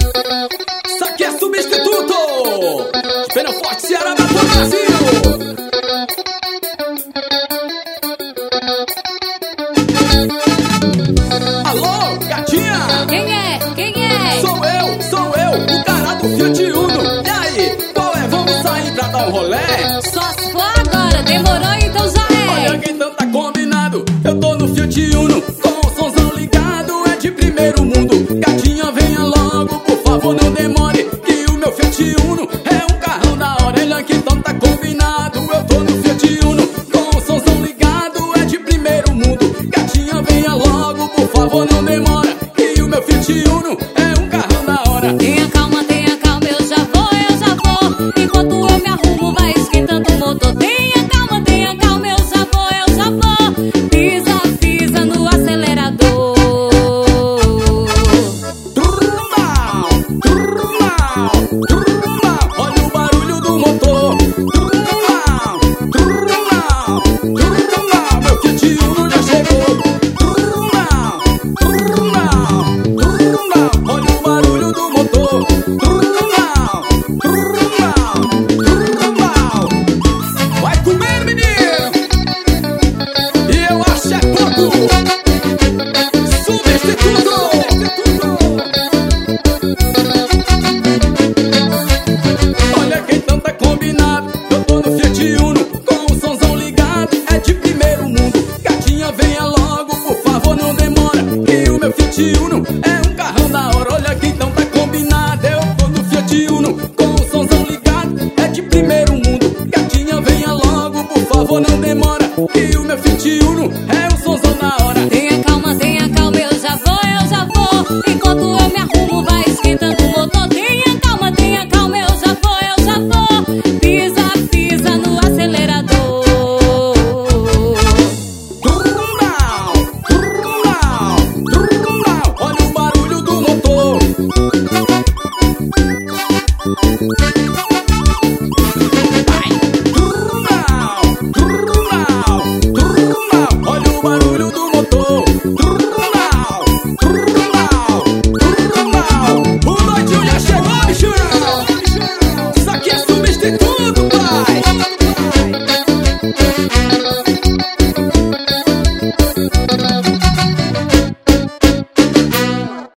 Isso aqui é substituto de Pneu Forte, Ceará, do Brasil. Alô, gatinha? Quem é? Quem é? Sou eu, o cara do Fiat Uno. E aí, qual é? Vamos sair pra dar um rolé? Só se for agora, demorou então já é. Olha quem então tá combinado, eu tô no Fiat Uno, com o somzão ligado, é de primeiro mundo. Gatinha, venha logo, por favor, não demore, que o meu Fiat Uno é um carrão da hora. Olha que então tá combinado, eu tô no Fiat Uno, com o somzão ligado, é de primeiro mundo. Gatinha, venha logo, por favor, não demora, que o meu Fiat Uno é um carrão da hora.